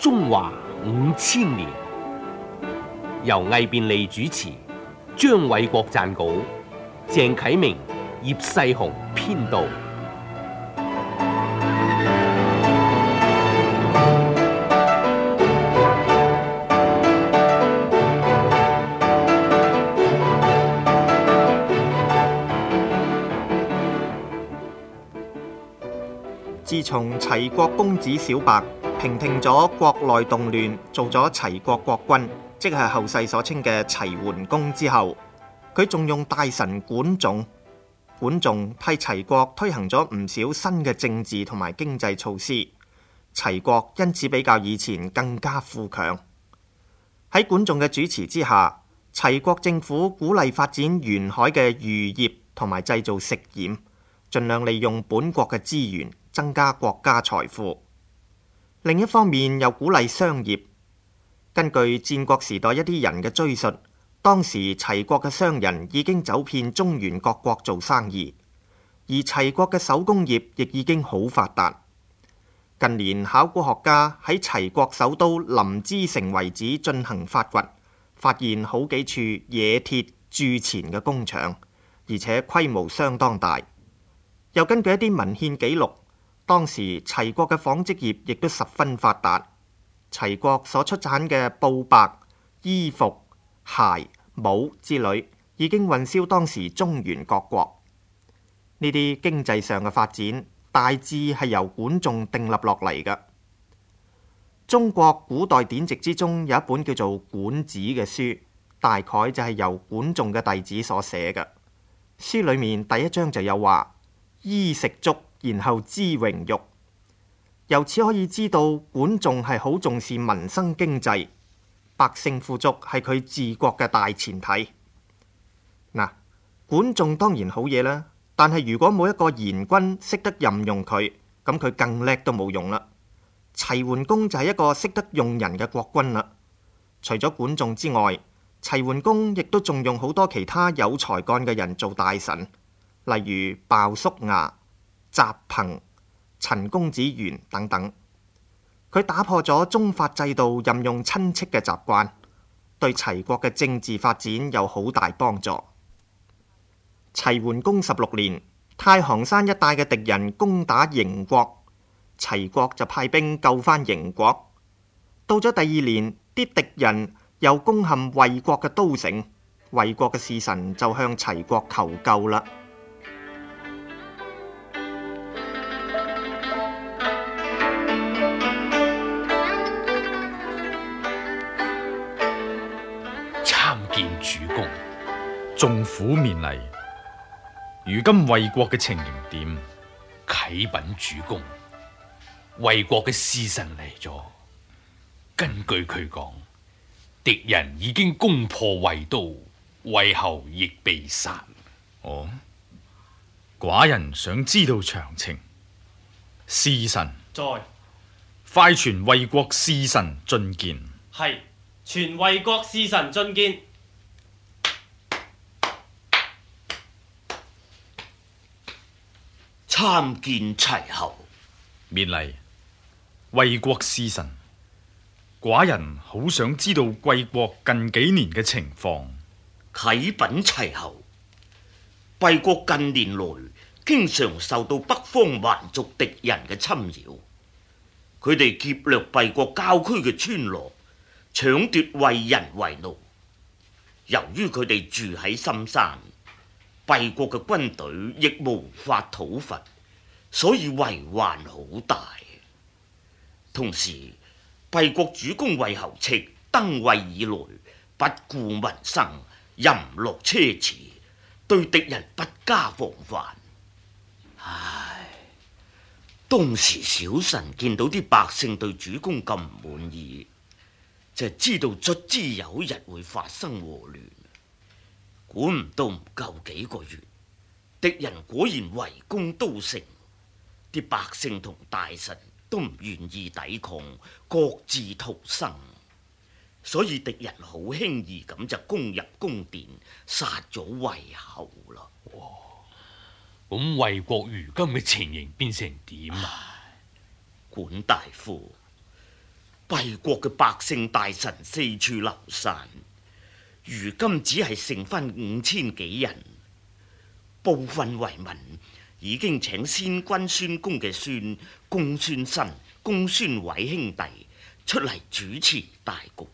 中華5000年》，由魏便利主持，張偉國撰稿，鄭啟明、葉世雄編導。 自從齊國公子小白平定咗國內動亂，做咗齊國國君，即係後世所稱嘅齊桓公之後，佢仲用大臣管仲替齊國推行咗唔少新嘅政治同埋經濟措施，齊國因此比較以前更加富強。喺管仲嘅主持之下，齊國政府鼓勵發展沿海嘅漁業同埋製造食鹽，盡量利用本國嘅資源，增加國家財富。另一方面又鼓勵商業。根據戰國時代一啲人嘅追述，當時齊國嘅商人已經走遍中原各國做生意，而齊國嘅手工業亦已經好發達。近年考古學家喺齊國首都臨淄城遺址進行發掘，發現好幾處冶鐵鑄錢嘅工廠，而且規模相當大。又根據一啲文獻記錄，當時齊國嘅紡織業亦都十分發達，齊國所出產嘅布帛、衣服、鞋、帽之類，已經運銷當時中原各國。呢啲經濟上嘅發展，大致係由管仲訂立落嚟嘅。中國古代典籍之中有一本叫做《管子》嘅書，大概就係由管仲嘅弟子所寫嘅。書裡面第一章就有話：衣食足，然後知榮辱。由此可以知道，管仲係好重視民生經濟，百姓富足係佢治國嘅大前提。嗱，管仲當然好嘢啦，但係如果冇一個賢君識得任用佢，咁佢更叻都冇用啦。齊桓公就係一個識得用人嘅國君啦。除咗管仲之外，齊桓公亦都重用好多其他有才幹嘅人做大臣，例如鮑叔牙、隰朋、陳公子元等等。佢打破咗宗法制度任用親戚嘅習慣，對齊國嘅政治發展有好大幫助。齊桓公16年，太行山一帶嘅敵人攻打邢國，齊國就派兵救返邢國。到咗第2年，啲敵人又攻陷衛國嘅都城，衛國嘅使臣就向齊國求救啦。 參見主公， 眾虎面禮。如今衛國嘅情形點？ 啟稟主公，衛國嘅使臣嚟咗。根據佢講，敵人已經攻破衛都，衛侯亦被殺。 哦，寡人想知道詳情。使臣在， 快傳衛國使臣進見。 係，傳衛國使臣進見。 參見齊侯。 面禮。衛國使臣，寡人好想知道貴國近幾年嘅情況。 啟稟齊侯，貴國近年來經常受到北方蠻族敵人嘅侵擾，佢哋劫掠貴國郊區嘅村落，搶奪為人為奴。由於佢哋住喺深山，貴國嘅軍隊亦無法討伐，所以為患好大。同時，貴國主公衛侯戚登位以來，不顧民生，淫樂奢侈，對敵人不加防範。唉，當時小臣見到啲百姓對主公咁唔滿意，就知道卒之有一日會發生禍亂。估唔到唔夠幾個月，敵人果然圍攻都城，啲百姓同大臣都唔願意抵抗，各自逃生，所以敵人好輕易咁就攻入宮殿，殺咗衛侯啦。 哇！咁衛國如今嘅情形變成點啊？ 管大夫， 敝國嘅百姓大臣四處流散，如今只係剩翻5000幾人。部分遺民已經請先君孫公嘅孫公孫申、公孫偉兄弟出嚟主持大局。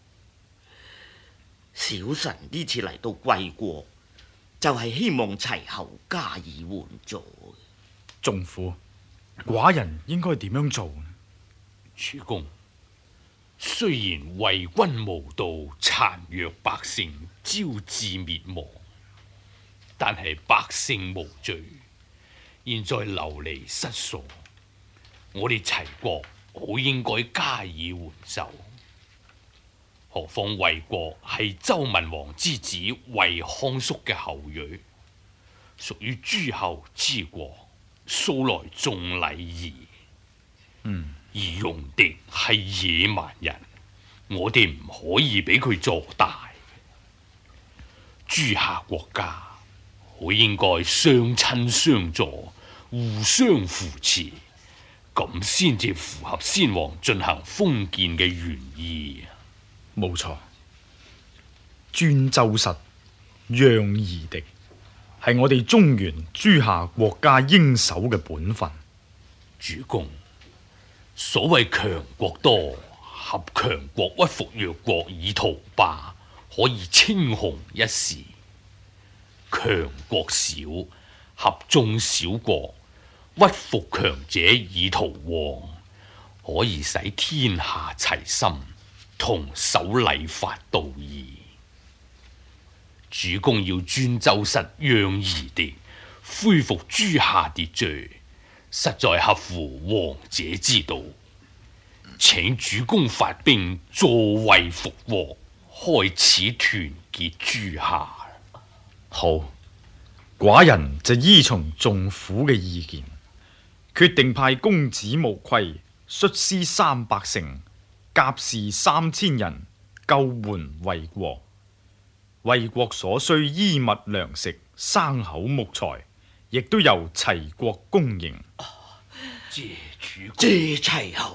小臣呢次嚟到貴國，就係希望齊侯加以援助。 仲父，寡人應該點樣做呢？ 主公，雖然為君無道，殘虐百姓，招致滅亡，但係百姓無罪，現在流離失所，我哋齊國好應該加以援手。何況衛國係周文王之子衛康叔嘅後裔，屬於諸侯之國，素來重禮儀。而戎狄係野蠻人，我哋唔可以俾佢做大。諸夏國家好應該相親相助，互相扶持，咁先至符合先王進行封建嘅原意。 冇錯，尊周室，讓夷狄，係我哋中原諸夏國家應守嘅本分。 主公，所謂強國多，合強國屈服弱國以圖霸，可以稱雄一時；強國少，合眾小國屈服強者以圖旺，可以使天下齊心，同守禮法道義。主公要尊周室，讓夷狄，恢復諸夏秩序，實在合乎王者之道。請主公發兵助衛復國，開始團結諸夏。 好，寡人就依從仲父嘅意見，決定派公子無虧率師300乘，甲士3000人，救援衛國。衛國所需衣物糧食、牲口木材，亦都由齊國供應。 謝主公， 謝齊侯。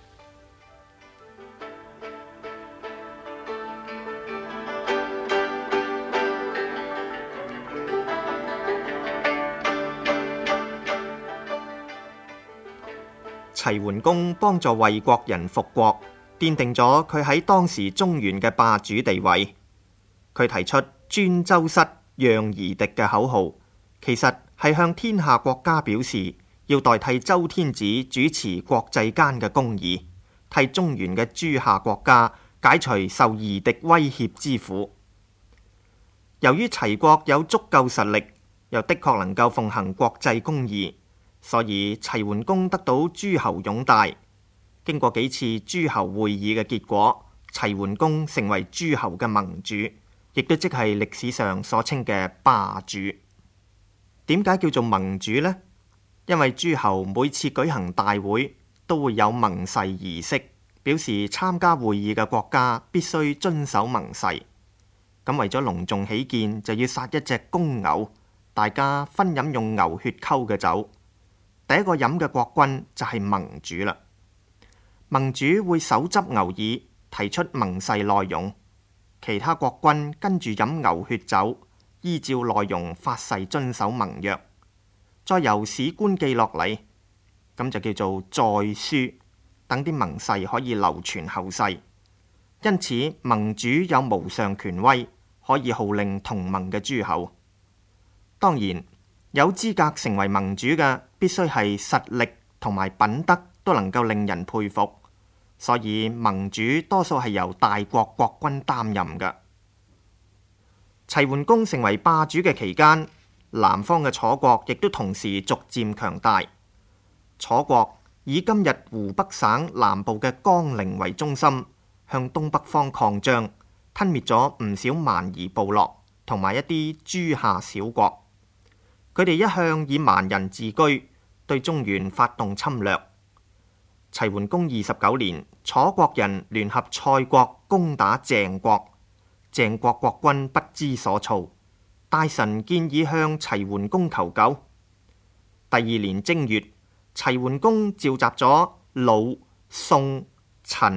齊桓公幫助衛國人復國，奠定咗佢喺當時中原嘅霸主地位。佢提出尊周室，讓夷狄嘅口號，其實係向天下國家表示要代替周天子主持國際間嘅公義，替中原嘅諸夏國家解除受夷狄威脅之苦。由於齊國有足夠實力，又的確能夠奉行國際公義，所以齊桓公得到諸侯擁戴。經過幾次諸侯會議嘅結果，齊桓公成為諸侯嘅盟主，亦都即係歷史上所稱嘅霸主。點解叫做盟主呢？因為諸侯每次舉行大會都會有盟誓儀式，表示參加會議嘅國家必須遵守盟誓。咁為咗隆重起見，就要殺一隻公牛，大家分飲用牛血溝嘅酒。第一個飲嘅國君就係盟主啦。盟主會手執牛耳，提出盟誓內容，其他國君跟住飲牛血酒，依照內容發誓遵守盟約，再由史官記落嚟，咁就叫做載書，等啲盟誓可以流傳後世。因此盟主有無上權威，可以號令同盟嘅諸侯。當然，有資格成為盟主嘅，必須係實力同埋品德都能夠令人佩服，所以盟主多數係由大國國君擔任嘅。齊桓公成為霸主嘅期間，南方嘅楚國亦都同時逐漸強大。楚國以今日湖北省南部嘅江陵為中心，向東北方擴張，吞滅咗唔少蠻夷部落同埋一啲諸夏小國。佢哋一向以蠻人自居，對中原發動侵略。齊桓公29年，楚國人聯合蔡國攻打鄭國，鄭國國君不知所措，大臣建議向齊桓公求救。第2年正月，齊桓公召集咗魯、宋、陳、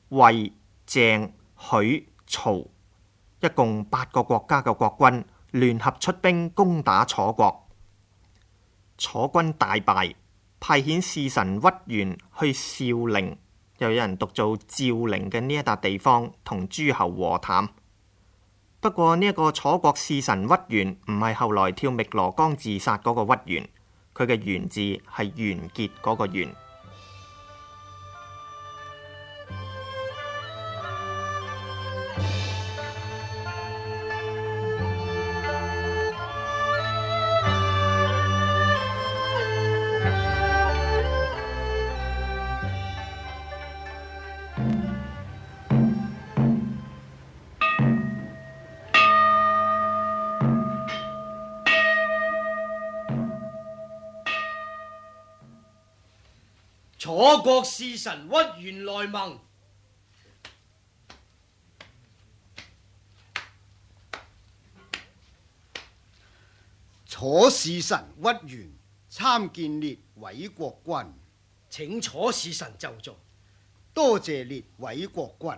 魏、鄭、許、曹，一共8個國家嘅國軍聯合出兵攻打楚國。楚軍大敗，派遣使臣屈原去紹陵，又有人讀做趙陵嘅呢一笪地方同諸侯和談。不過呢一個楚國使臣屈原唔係後來跳汨羅江自殺嗰個屈原，佢嘅原字係完結嗰個完。 楚國使臣屈原來盟。 楚使臣屈原參見列位國君， 請楚使臣就座。 多謝列位國君。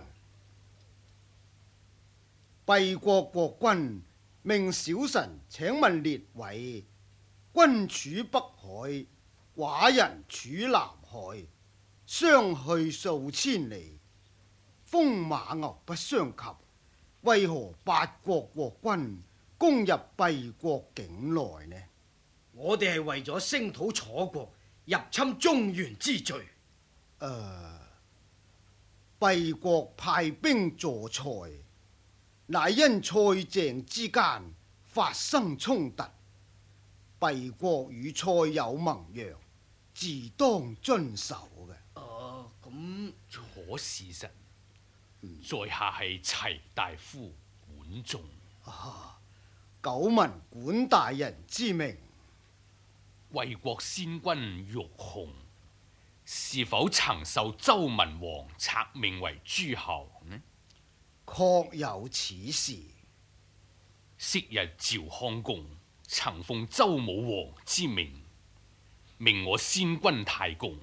敝國國君命小臣請問列位，君處北海，寡人處南海，相去數千里，風馬牛不相及，為何8國國君攻入敝國境內呢？ 我哋係為咗聲討楚國入侵中原之罪。 敝國派兵助蔡，乃因蔡鄭之間發生衝突，敝國與蔡有盟約，自當遵守嘅。 咁楚使臣，在下係齊大夫管仲。 久聞管大人之名。 魏國先君玉紅，是否曾受周文王冊命為諸侯呢？ 確有此事。 昔日趙康公曾奉周武王之命，命我先君太公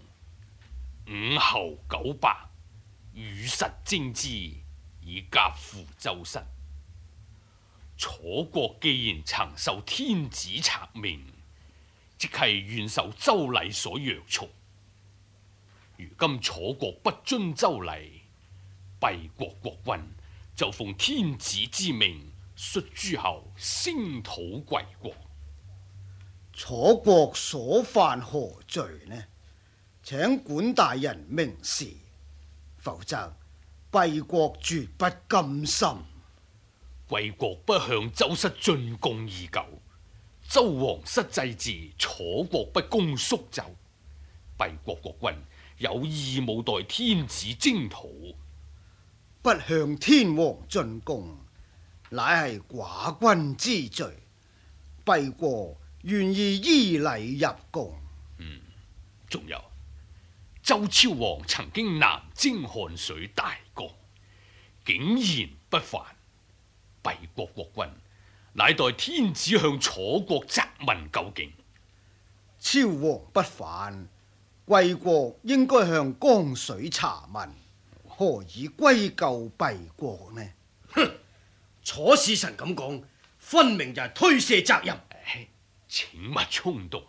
5侯9伯，與實征之，以甲附周室。楚國既然曾受天子冊命，即係願受周禮所約束。如今楚國不遵周禮，敝國國君就奉天子之命，率諸侯聲討貴國。 楚國所犯何罪呢？請管大人明示，否則敝國絕不甘心。 貴國不向周室進貢已久，周王室祭祀，楚國不恭肅就，敝國國君有義務代天子征討。 不向天王進貢，乃係寡君之罪。敝國願意依禮入貢。 仲有周昭王曾經南征漢水大江，竟然不犯。敝國國君乃代天子向楚國責問究竟。 昭王不犯，貴國應該向江水查問，何以歸咎敝國呢？ 哼！楚使臣咁講，分明就係推卸責任。 請勿衝動。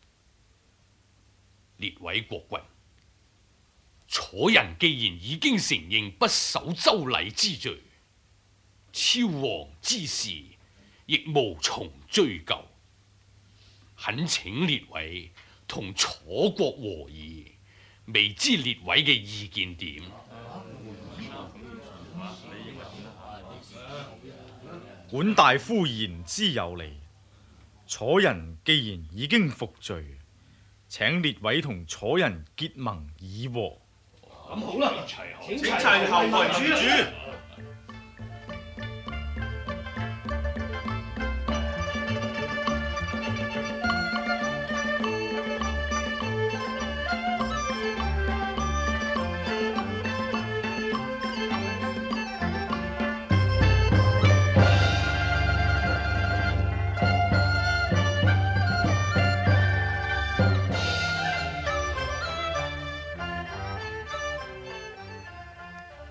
列位國君，楚人既然已經承認不守周禮之罪，昭王之事亦無從追究，懇請列位同楚國和議，未知列位嘅意見點？ 管大夫言之有理，楚人既然已經服罪，請列位同楚人結盟議和。 咁好啦，請齊侯為主。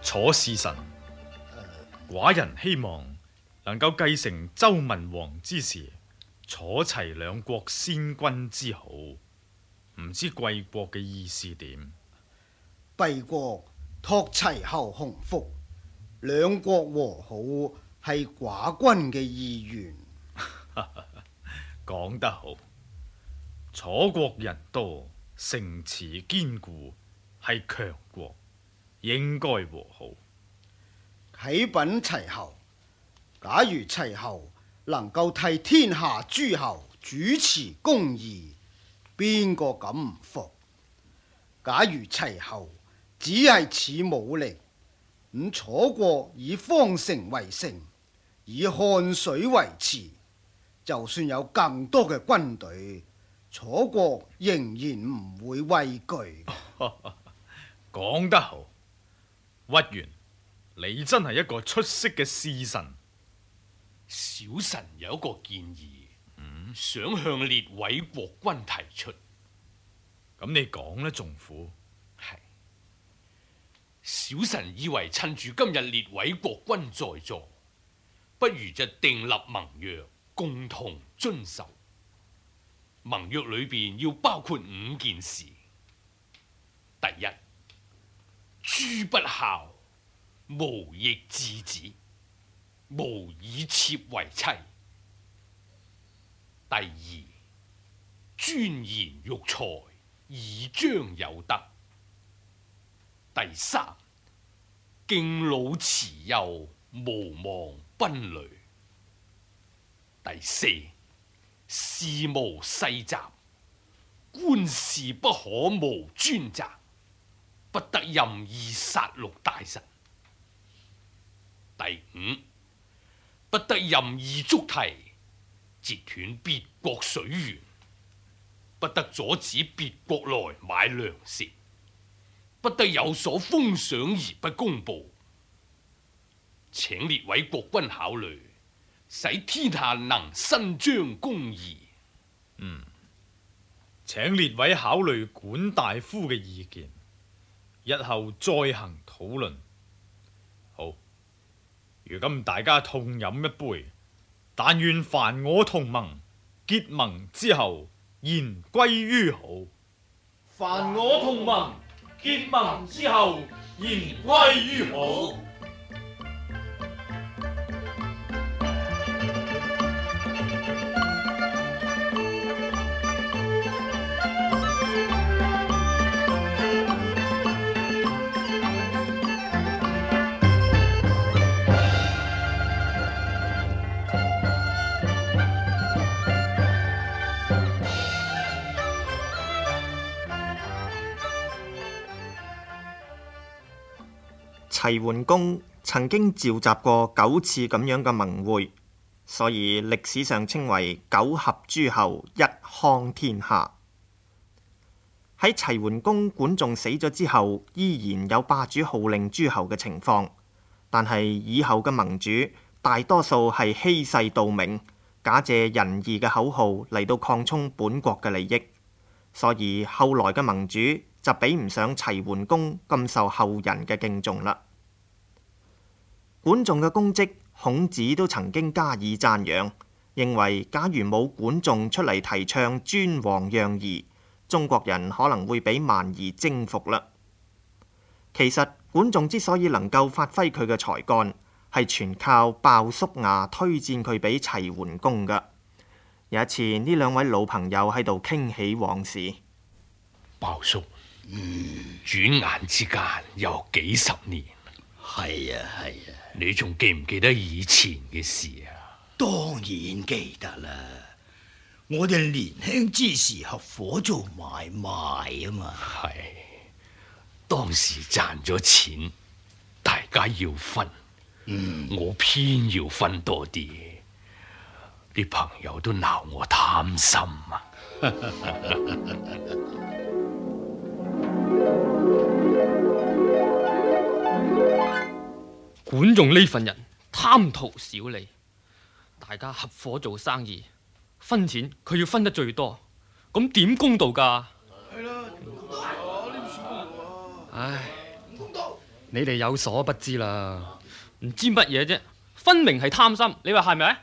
楚侍臣，寡人希望能夠繼承周文王之時，楚齊兩國先君之好。唔知貴國嘅意思點？ 敝國託齊侯洪福，兩國和好係寡君嘅意願。 講得好，楚國人多，城池堅固，係強國，應該和好。 啟稟齊侯，假如齊侯能夠替天下諸侯主持公義，邊個敢唔服？假如齊侯只係似武力，咁楚國以方城為城，以漢水為池，就算有更多嘅軍隊，楚國仍然唔會畏懼。 講得好，屈原，你真係一個出色嘅侍臣。 小臣有一個建議，想向列位國君提出。 咁你講呢，仲苦？ 係，小臣以為趁住今日列位國君在座，不如就訂立盟約，共同遵守。盟約裏邊要包括5件事：第一，諸不孝，無逆嗣子，無以妾為妻；第二，尊賢育才，以彰有德；第三，敬老慈幼，無忘賓旅；第四，事無世襲，官事不可無專責，不得任意殺戮大臣；第五，不得任意築堤，截斷別國水源，不得阻止別國來買糧食，不得有所封賞而不公布。請列位國君考慮，使天下能伸張公義。 請列位考慮管大夫嘅意見，日後再行討論。好，如今大家痛飲一杯，但願凡我同盟，結盟之後言歸於好。 凡我同盟，結盟之後言歸於好。 齊桓公曾經召集過9次咁樣嘅盟會，所以歷史上稱為9合諸侯，一匡天下。喺齊桓公管仲死咗之後，依然有霸主號令諸侯嘅情況，但係以後嘅盟主大多數係欺世盜名，假借仁義嘅口號嚟到擴充本國嘅利益，所以後來嘅盟主就比唔上齊桓公咁受後人嘅敬重啦。管仲嘅功績，孔子都曾經加以讚揚，認為假如冇管仲出嚟提倡尊王讓賢，中國人可能會俾蠻夷征服啦。其實管仲之所以能夠發揮佢嘅才幹，係全靠鮑叔牙推薦佢俾齊桓公噶。有一次，呢兩位老朋友喺度傾起往事。 鮑叔，轉眼之間又幾十年。 係啊係啊， 你仲記唔記得以前嘅事啊？ 當然記得啦，我哋年輕之時合夥做買賣啊嘛。 係，當時賺咗錢，大家要分，我偏要分多啲，啲朋友都鬧我貪心啊。 管仲呢份人貪圖小利，大家合夥做生意，分錢佢要分得最多，咁點公道㗎？係啦，唉， 你哋有所不知啦。 唔知乜嘢啫，分明係貪心，你話係咪？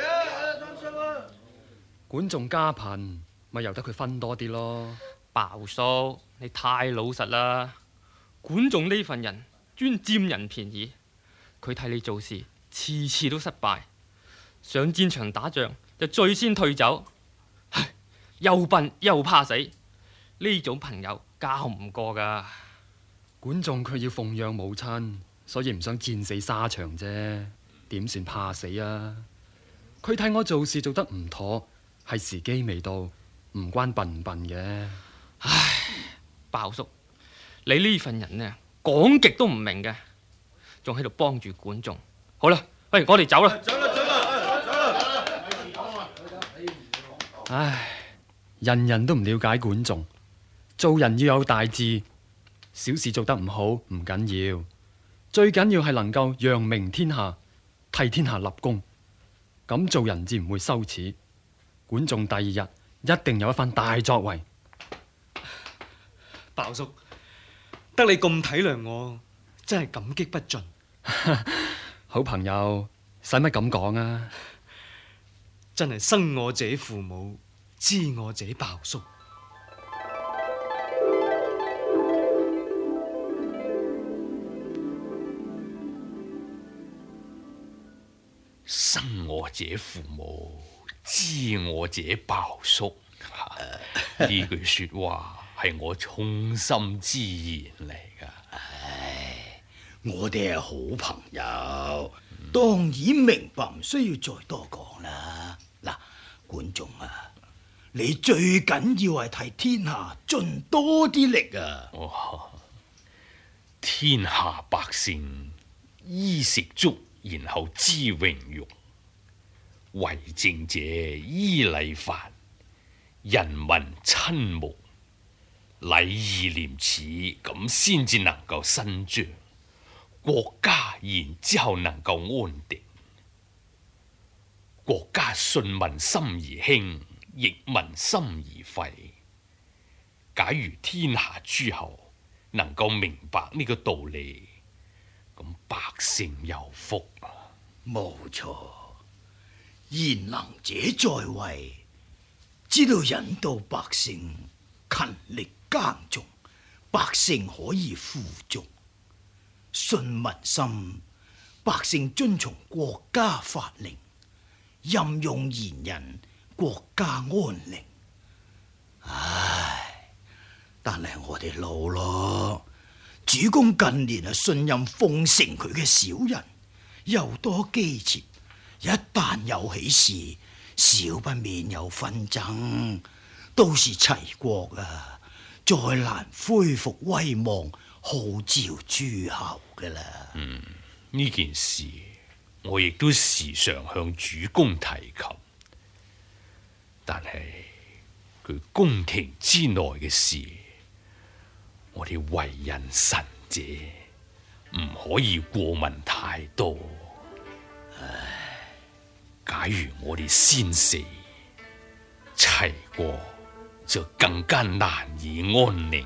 管仲家貧，咪由得佢分多啲咯。 鮑叔，你太老實啦！管仲呢份人專佔人便宜，佢替你做事，次次都失敗。上戰場打仗就最先退走，唉，又笨又怕死，呢種朋友交唔過噶。 管仲佢要奉養母親，所以唔想戰死沙場啫，點算怕死啊？佢睇我做事做得唔妥，係時機未到，唔關笨唔笨嘅。 唉，鮑叔，你呢份人呢，講極都唔明嘅，仲喺度幫住管仲。好啦，喂，我哋走啦。 唉，人人都唔了解管仲，做人要有大志，小事做得唔好唔緊要，最緊要係能夠揚名天下，替天下立功，咁做人至唔會羞恥。管仲第二日一定有一番大作為。 鮑叔，得你咁體諒我，真係感激不盡。 好朋友，使乜咁講啊？ 真係生我者父母，知我者鮑叔。 生我者父母，知我者鮑叔。呢句說話係我衷心之言嚟噶。 唉，我哋係好朋友，當然明白，唔需要再多講啦。嗱，管仲啊，你最緊要係替天下盡多啲力啊！ 天下百姓衣食足，然後知榮辱；為政者依禮法，人民親睦，禮義廉恥，咁先至能夠伸張，國家然之後能夠安定。國家順民心而興，逆民心而廢。假如天下諸侯能夠明白呢個道理，咁百姓有福啊！ 冇錯，賢能者在位，知道引導百姓勤力耕種，百姓可以富足；順民心，百姓遵從國家法令，任用賢人，國家安寧。唉，但係我哋老咯，主公近年信任奉承佢嘅小人，又多機設，一旦有起事，少不免有紛爭，到時齊國啊，再難恢復威望，號召諸侯噶啦。 呢件事我亦都時常向主公提及，但係佢宮廷之內嘅事，我哋為人臣者唔可以過問太多。唉，假如我哋先死，齊國就更加難以安寧。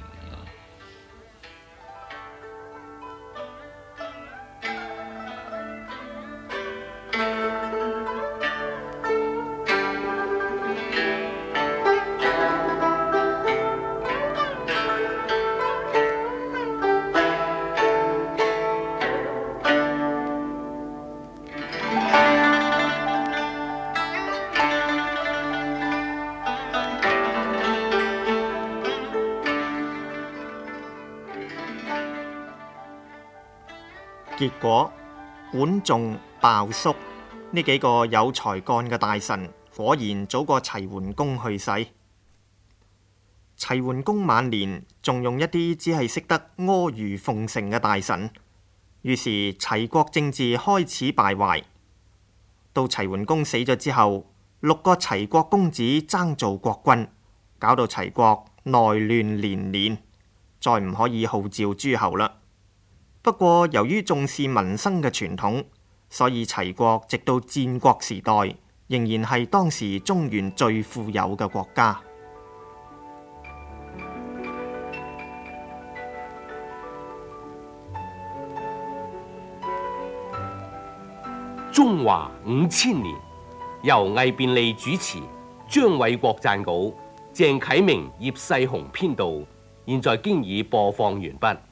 結果管仲、鮑叔呢幾個有才幹嘅大臣，果然早過齊桓公去世。齊桓公晚年仲用一啲只係識得阿諛奉承嘅大臣，於是齊國政治開始敗壞。到齊桓公死咗之後，6個齊國公子爭做國君，搞到齊國內亂連連，再唔可以號召諸侯啦。不過由於重視民生嘅傳統，所以齊國直到戰國時代仍然係當時中原最富有嘅國家。 中華5000年，由魏便利主持，張偉國撰稿，鄭啟明、葉世雄編導。現在經已播放完畢。